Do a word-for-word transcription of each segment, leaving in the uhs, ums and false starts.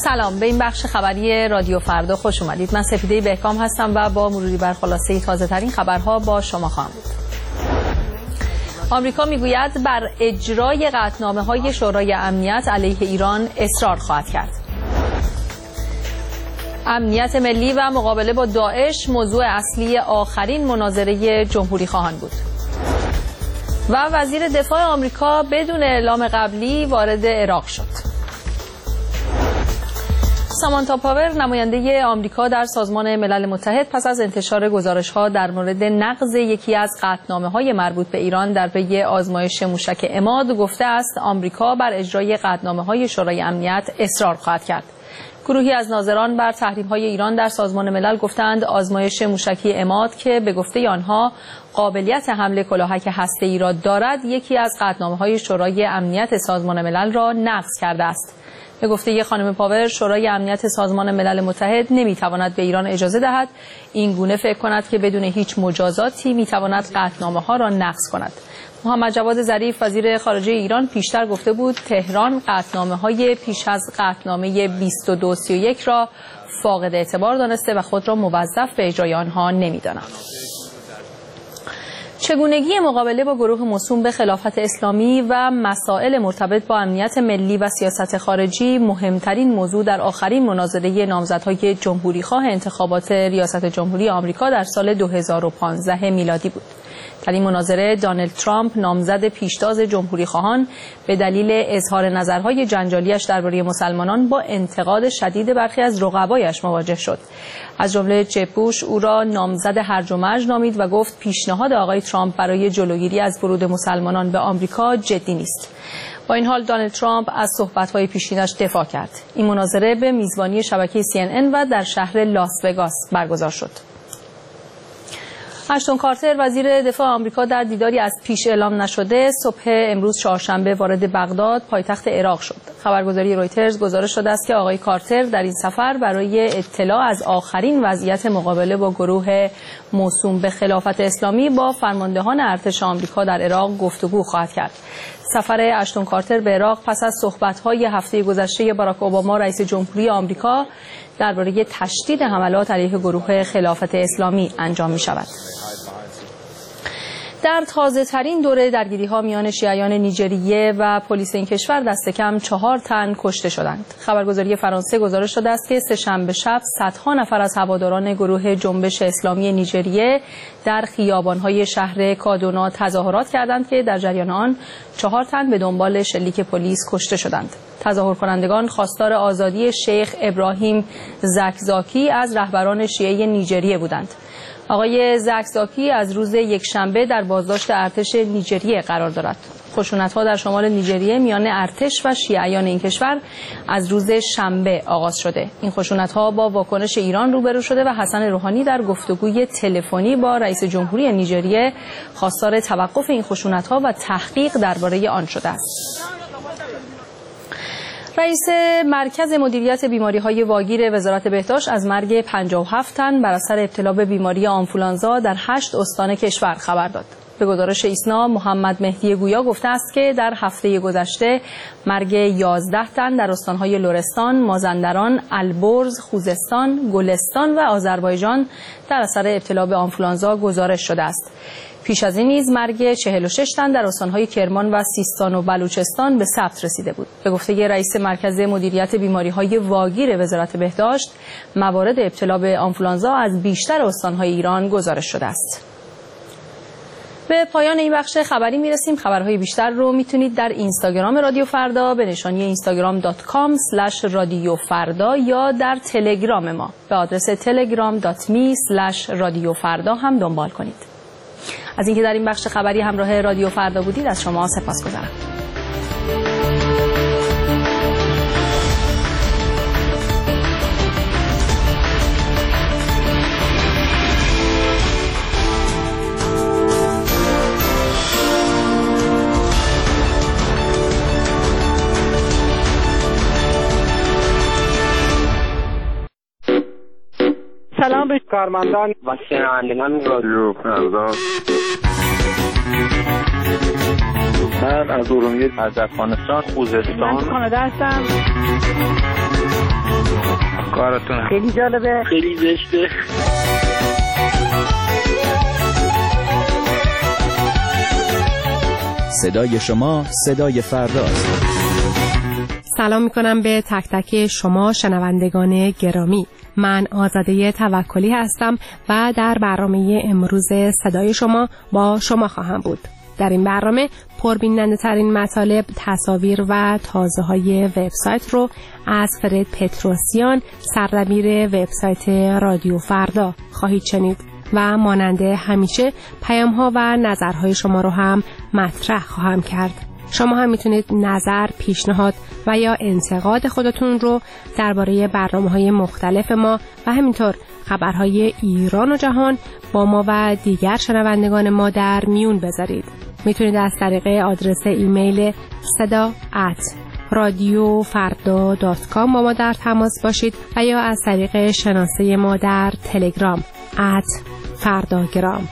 سلام، به این بخش خبری رادیو فردا خوش اومدید. من سپیده بهکام هستم و با مروری بر خلاصه تازه ترین خبرها با شما خواهم بود. آمریکا میگوید بر اجرای قطعنامه‌های شورای امنیت علیه ایران اصرار خواهد کرد. امنیت ملی و مقابله با داعش موضوع اصلی آخرین مناظره جمهوری خواهان بود. و وزیر دفاع آمریکا بدون اعلام قبلی وارد عراق شد. سامانتا پاور، نماینده آمریکا در سازمان ملل متحد، پس از انتشار گزارش‌ها در مورد نقض یکی از قطعنامه‌های مربوط به ایران در پی آزمایش موشک عماد، گفته است آمریکا بر اجرای قطعنامه‌های شورای امنیت اصرار خواهد کرد. گروهی از ناظران بر تحریم‌های ایران در سازمان ملل گفتند آزمایش موشکی عماد که به گفته آنها قابلیت حمل کلاهک هسته‌ای را دارد، یکی از قطعنامه‌های شورای امنیت سازمان ملل را نقض کرده است. به گفته خانم پاور، شورای امنیت سازمان ملل متحد نمیتواند به ایران اجازه دهد این گونه فکر کند که بدون هیچ مجازاتی میتواند قطعنامه‌ها را نقض کند. محمد جواد ظریف، وزیر خارجه ایران، پیشتر گفته بود تهران قطعنامه‌های پیش از قطعنامه بیست و دو سی و یک را فاقد اعتبار دانسته و خود را موظف به اجرای آنها نمی‌داند. چگونگی مقابله با گروه موسوم به خلافت اسلامی و مسائل مرتبط با امنیت ملی و سیاست خارجی مهمترین موضوع در آخرین مناظره نامزدهای جمهوریخواه انتخابات ریاست جمهوری آمریکا در سال دو هزار و پانزده میلادی بود. در این مناظره دونالد ترامپ، نامزد پیشتاز جمهوریخواهان، به دلیل اظهار نظرهای جنجالیش درباره مسلمانان با انتقاد شدید برخی از رقبایش مواجه شد. از جمله جب بوش او را نامزد هرج و مرج نامید و گفت پیشنهاد آقای ترامپ برای جلوگیری از ورود مسلمانان به آمریکا جدی نیست. با این حال دونالد ترامپ از صحبت‌های پیشینش دفاع کرد. این مناظره به میزبانی شبکه سی ان ان و در شهر لاس وگاس برگزار شد. اشتون کارتر، وزیر دفاع آمریکا، در دیداری از پیش اعلام نشده صبح امروز چهارشنبه وارد بغداد، پایتخت عراق شد. خبرگزاری رویترز گزارش داده است که آقای کارتر در این سفر برای اطلاع از آخرین وضعیت مقابله با گروه موسوم به خلافت اسلامی با فرماندهان ارتش آمریکا در عراق گفتگو خواهد کرد. سفر اشتون کارتر به عراق پس از صحبت‌های هفته گذشته باراک اوباما رئیس جمهوری آمریکا درباره تشدید حملات علیه گروه خلافت اسلامی انجام می‌شود. در تازه ترین دوره درگیری ها میان شیعیان نیجریه و پلیس این کشور دست کم چهار تن کشته شدند. خبرگزاری فرانسه گزارش داده است که سه‌شنبه شب صدها نفر از هواداران گروه جنبش اسلامی نیجریه در خیابان‌های شهر کادونا تظاهرات کردند که در جریان آن چهار تن به دنبال شلیک پلیس کشته شدند. تظاهر کنندگان خواستار آزادی شیخ ابراهیم زکزاکی از رهبران شیعه نیجریه بودند. آقای زکزاکی از روز یکشنبه در بازداشت ارتش نیجریه قرار دارد. خشونت‌ها در شمال نیجریه میان ارتش و شیعیان این کشور از روز شنبه آغاز شده. این خشونت‌ها با واکنش ایران روبرو شده و حسن روحانی در گفتگوی تلفنی با رئیس جمهوری نیجریه خواستار توقف این خشونت‌ها و تحقیق درباره آن شده است. رئیس مرکز مدیریت بیماری‌های واگیر وزارت بهداشت از مرگ پنجاه و هفت تن بر اثر ابتلا به بیماری آنفولانزا در هشت استان کشور خبر داد. به گزارش ایسنا، محمد مهدی گویا گفته است که در هفته گذشته مرگ یازده تن در استان‌های لرستان، مازندران، البرز، خوزستان، گلستان و آذربایجان در اثر ابتلا به آنفولانزا گزارش شده است. پیش از این نیز مرگ چهل و شش تن در استان‌های کرمان و سیستان و بلوچستان به ثبت رسیده بود. به گفته رئیس مرکز مدیریت بیماری‌های واگیر وزارت بهداشت، موارد ابتلا به آنفولانزا از بیشتر استان‌های ایران گزارش شده است. به پایان این بخش خبری میرسیم. خبرهای بیشتر رو میتونید در اینستاگرام رادیو فردا به نشانی اینستاگرام دات کام اسلش رادیو فردا یا در تلگرام ما به آدرس تلگرام دات می اسلش رادیو فردا هم دنبال کنید. از اینکه در این بخش خبری همراه رادیو فردا بودید از شما سپاسگزارم. سلام به کارمندان و شنوندگان رادیو فردا. من از ارومیه، از افغانستان، خوزستان، من کانادا هستم. کارتون خیلی جالبه، خیلی زشته. صدای شما صدای فرداست. سلام میکنم به تک تک شما شنوندگان گرامی. من آزاده توکلی هستم و در برنامه امروز صدای شما با شما خواهم بود. در این برنامه پربیننده ترین مطالب، تصاویر و تازه های وبسایت رو از فرد پتروسیان، سردبیر وبسایت رادیو فردا خواهید شنید و ماننده همیشه پیام ها و نظرهای شما رو هم مطرح خواهم کرد. شما هم میتونید نظر، پیشنهاد و یا انتقاد خودتون رو درباره برنامه‌های مختلف ما و همینطور خبرهای ایران و جهان با ما و دیگر شنوندگان ما در میون بذارید. میتونید از طریق آدرس ایمیل صدا ات رادیو فردا دات کام با ما در تماس باشید و یا از طریق شناسه ما در تلگرام ات فرداگرام.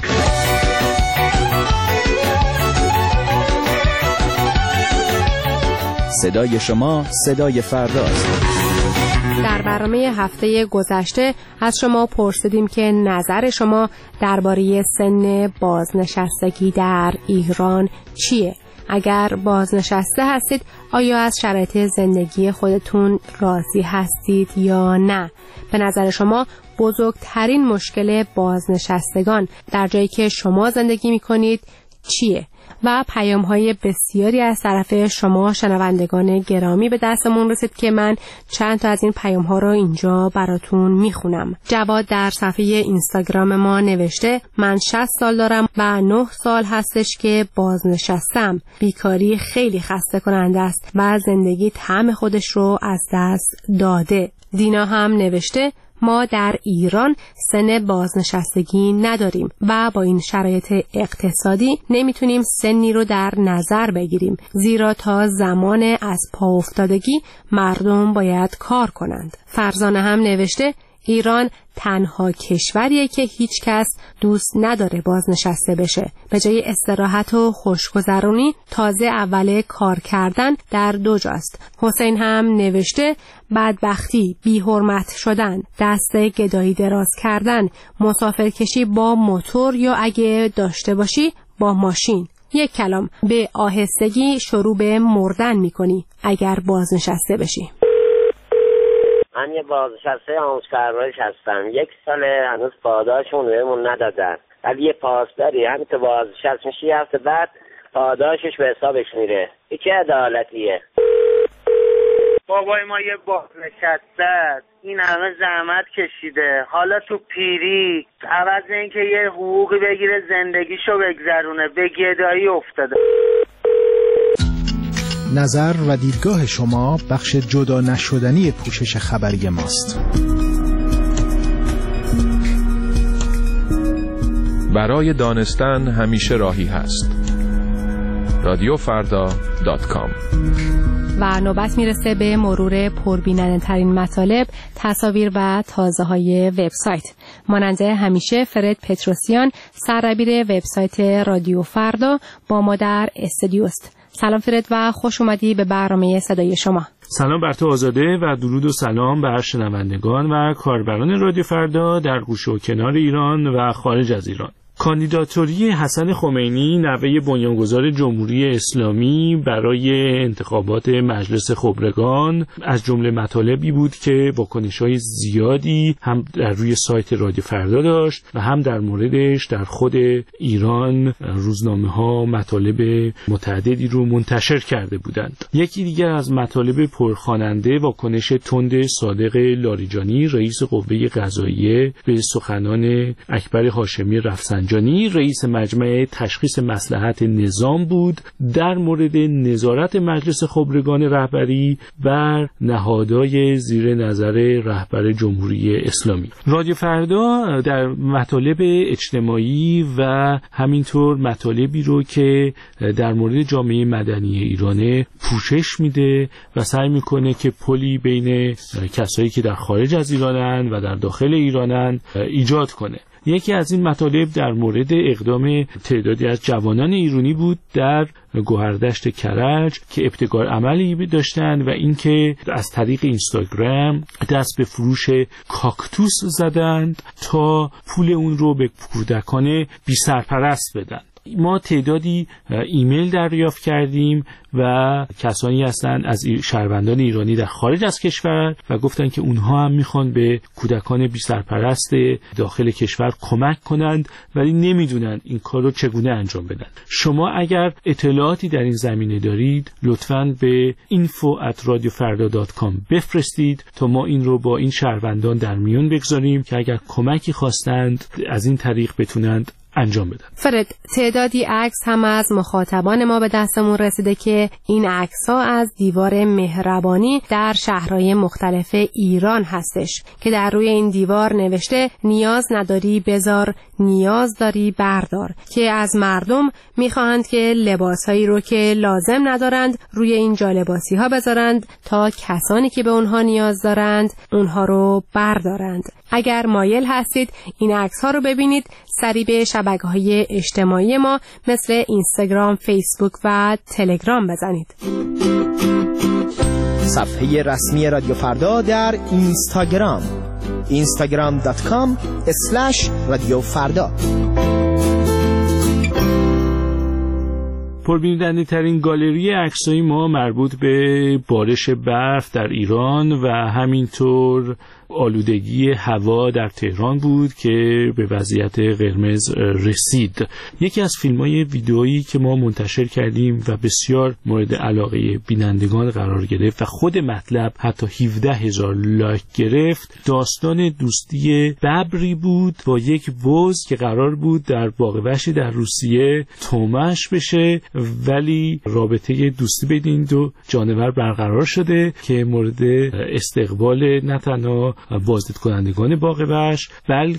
صدای شما صدای فرداست. در برنامه هفته گذشته از شما پرسیدیم که نظر شما درباره سن بازنشستگی در ایران چیه؟ اگر بازنشسته هستید آیا از شرایط زندگی خودتون راضی هستید یا نه؟ به نظر شما بزرگترین مشکل بازنشستگان در جایی که شما زندگی می‌کنید چیه؟ و پیام های بسیاری از طرف شما شنوندگان گرامی به دستمون رسید که من چند تا از این پیام ها رو اینجا براتون میخونم. جواد در صفحه اینستاگرام ما نوشته من شصت سال دارم و نه سال هستش که بازنشستم. بیکاری خیلی خسته کننده است و زندگی طعم خودش رو از دست داده. دینا هم نوشته ما در ایران سن بازنشستگی نداریم و با این شرایط اقتصادی نمیتونیم سنی رو در نظر بگیریم، زیرا تا زمان از پا افتادگی مردم باید کار کنند. فرزانه هم نوشته ایران تنها کشوریه که هیچ کس دوست نداره بازنشسته بشه. به جای استراحت و خوشگذرونی تازه اول کار کردن در دو جاست. حسین هم نوشته بدبختی، بی‌حرمت شدن، دست گدایی دراز کردن، مسافرکشی با موتور یا اگه داشته باشی با ماشین. یک کلام به آهستگی شروع به مردن میکنی اگر بازنشسته بشی. من یه بازنشسته آموزشپرورش هستم. یک سال هنوز پاداشمون بهمون ندادن. ولی یه پاسداری همین تو بازنشست میشی یه هفته بعد پاداشش به حسابش میره. این چه عدالتیه؟ بابای ما یه بازنشسته این همه زحمت کشیده، حالا تو پیری عوض اینکه یه حقوقی بگیره زندگیشو بگذرونه به گدایی افتاده. نظر و دیدگاه شما بخش جدا نشدنی پوشش خبری ماست. برای دانستن همیشه راهی هست. رادیو فردا دات کام. و نوبت میرسه به مرور پربیننده ترین مطالب، تصاویر و تازه های وبسایت. ماننده همیشه فرد پتروسیان، سردبیر وبسایت رادیو فردا با ما در استودیوست. سلام فرد و خوش اومدی به برنامه صدای شما. سلام بر تو آزاده و درود و سلام بر شنوندگان و کاربران رادیو فردا در گوشه و کنار ایران و خارج از ایران. کاندیداتوری حسن خمینی نوه بنیانگذار جمهوری اسلامی برای انتخابات مجلس خبرگان از جمله مطالبی بود که واکنش‌های زیادی هم در روی سایت رادیو فردا داشت و هم در موردش در خود ایران روزنامه‌ها مطالب متعددی رو منتشر کرده بودند. یکی دیگر از مطالب پرخواننده واکنش تند صادق لاریجانی رئیس قوه قضاییه به سخنان اکبر هاشمی رفسنجانی رئیس مجمع تشخیص مصلحت نظام بود در مورد نظارت مجلس خبرگان رهبری بر نهادهای زیر نظر رهبر جمهوری اسلامی. رادیو فردا در مطالب اجتماعی و همینطور مطالبی رو که در مورد جامعه مدنی ایرانه پوشش میده و سعی میکنه که پلی بین کسایی که در خارج از ایرانن و در داخل ایرانن ایجاد کنه. یکی از این مطالب در مورد اقدام تعدادی از جوانان ایرانی بود در گوهردشت کرج که ابتکار عملی داشتن و اینکه از طریق اینستاگرام دست به فروش کاکتوس زدند تا پول اون رو به کودکان بی سرپرست بدن. ما تعدادی ایمیل دریافت کردیم و کسانی هستند از شهروندان ایرانی در خارج از کشور و گفتن که اونها هم میخوان به کودکان بی سرپرست داخل کشور کمک کنند ولی نمیدونن این کار رو چگونه انجام بدن. شما اگر اطلاعاتی در این زمینه دارید لطفاً به اینفو ات رادیو فردا دات کام بفرستید تا ما این رو با این شهروندان در میون بگذاریم که اگر کمکی خواستند از این طریق بتونند انجام بدن. فرد، تعدادی عکس هم از مخاطبان ما به دستمون رسیده که این عکس‌ها از دیوار مهربانی در شهرهای مختلف ایران هستش که در روی این دیوار نوشته نیاز نداری بذار، نیاز داری بردار، که از مردم میخواهند که لباسهایی رو که لازم ندارند روی این جالباسی ها بذارند تا کسانی که به اونها نیاز دارند اونها رو بردارند. اگر مایل هستید این عکس ها رو ببینید، سریع به شبکه‌های اجتماعی ما مثل اینستاگرام، فیسبوک و تلگرام بزنید. صفحه رسمی رادیو فردا در اینستاگرام اینستاگرام دات کام اسلش رادیو فردا. پربیننده ترین گالری عکسای ما مربوط به بارش برف در ایران و همینطور آلودگی هوا در تهران بود که به وضعیت قرمز رسید. یکی از فیلم‌های ویدئویی که ما منتشر کردیم و بسیار مورد علاقه بینندگان قرار گرفت و خود مطلب حتی هفده هزار لایک گرفت، داستان دوستی ببری بود با یک بز که قرار بود در باغ وحشی در روسیه تومش بشه، ولی رابطه دوستی بین این دو جانور برقرار شده که مورد استقبال نه تنها بازدید کنندگان باغ وحش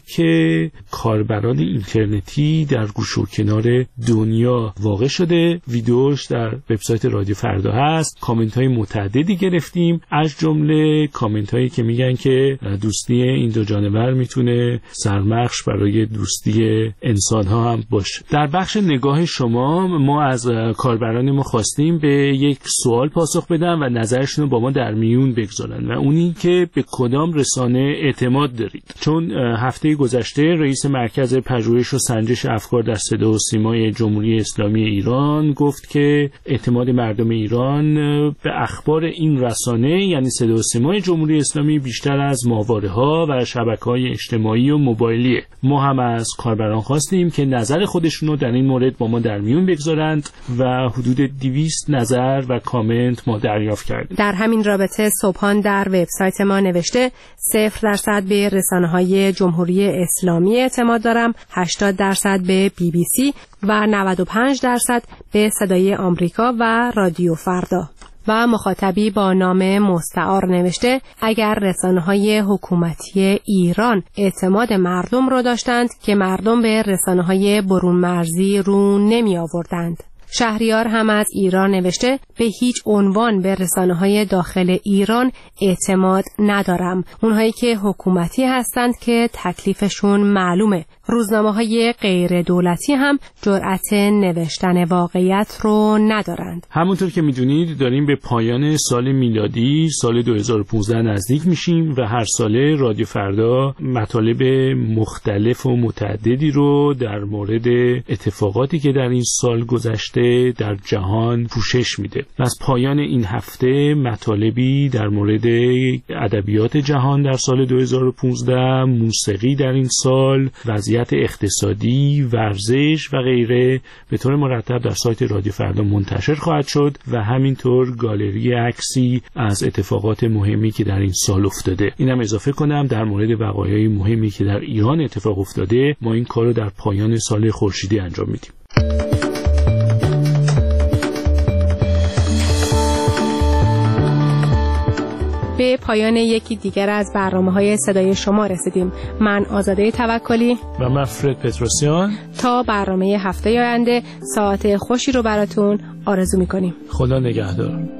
بلکه کاربران اینترنتی در گوشه و کنار دنیا واقع شده. ویدیوش در وبسایت رادیو فردا هست. کامنت های متعددی گرفتیم، از جمله کامنت هایی که میگن که دوستی این دو جانور میتونه سرمخش برای دوستی انسان ها هم باشه. در بخش نگاه شما ما از کاربران ما خواستیم به یک سوال پاسخ بدن و نظرشون رو با ما در میون بگذارن و اونی که به کدام رسانه اعتماد دارید. چون هفته گذشته رئیس مرکز پژوهش و سنجش افکار در صدا و سیمای جمهوری اسلامی ایران گفت که اعتماد مردم ایران به اخبار این رسانه یعنی صدا و سیمای جمهوری اسلامی بیشتر از ماهواره‌ها و شبکه‌های اجتماعی و موبایلیه. ما هم از کاربران خواستیم که نظر خودشونو در این مورد با ما در میون بگذارند و حدود دویست نظر و کامنت ما دریافت کردیم. در همین رابطه صبحان در وبسایت ما نوشته صفر درصد به رسانه‌های جمهوری اسلامی اعتماد دارم، هشتاد درصد به بی بی سی و نود و پنج درصد به صدای آمریکا و رادیو فردا. و مخاطبی با نام مستعار نوشته اگر رسانه‌های حکومتی ایران اعتماد مردم را داشتند که مردم به رسانه‌های برون مرزی رو نمی آوردند. شهریار هم از ایران نوشته به هیچ عنوان به رسانه‌های داخل ایران اعتماد ندارم. اونهایی که حکومتی هستند که تکلیفشون معلومه. روزنامه‌های غیر دولتی هم جرأت نوشتن واقعیت رو ندارند. همونطور که میدونید داریم به پایان سال میلادی سال دو هزار و پانزده نزدیک میشیم و هر ساله رادیو فردا مطالب مختلف و متعددی رو در مورد اتفاقاتی که در این سال گذشته در جهان پوشش میده. از پایان این هفته مطالبی در مورد ادبیات جهان در سال دو هزار و پانزده، موسیقی در این سال، وضعیت اقتصادی، ورزش و غیره به طور مرتب در سایت رادیو فردا منتشر خواهد شد و همینطور گالری عکسی از اتفاقات مهمی که در این سال افتاده. اینم اضافه کنم در مورد وقایع مهمی که در ایران اتفاق افتاده ما این کارو در پایان سال خورشیدی انجام میدیم. به پایان یکی دیگر از برنامه‌های صدای شما رسیدیم. من آزاده توکلی و من فرد پتروسیان تا برنامه هفته آینده ساعت خوشی رو براتون آرزو می‌کنیم. خدا نگهدار.